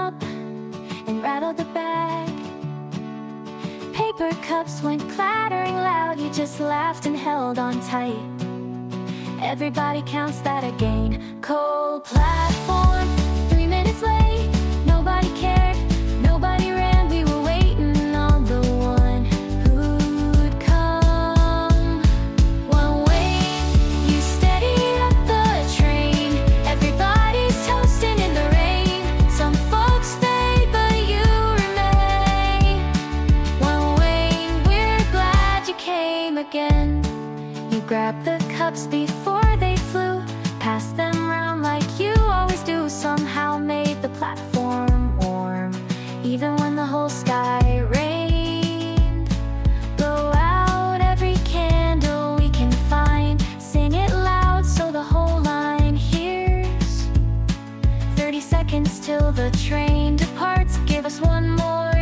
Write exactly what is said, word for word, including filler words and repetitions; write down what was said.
up and rattled the bag. Paper cups went clattering loud. You just laughed and held on tight. Everybody counts that a gain. Coal platform, three minutes late. Nobody cared, nobody ran. We were waiting on the one who'd come. One way, you steady up the train. Everybody's toasting in the rain. Some folks fade, but you remain. One way, we're glad you came again. You grabbed the cups before they flew, passed them round like you always do. Somehow made the platform warm, even when the whole sky rained. Blow out every candle we can find. Sing it loud so the whole line hears. Thirty seconds till the train departs. Give us one more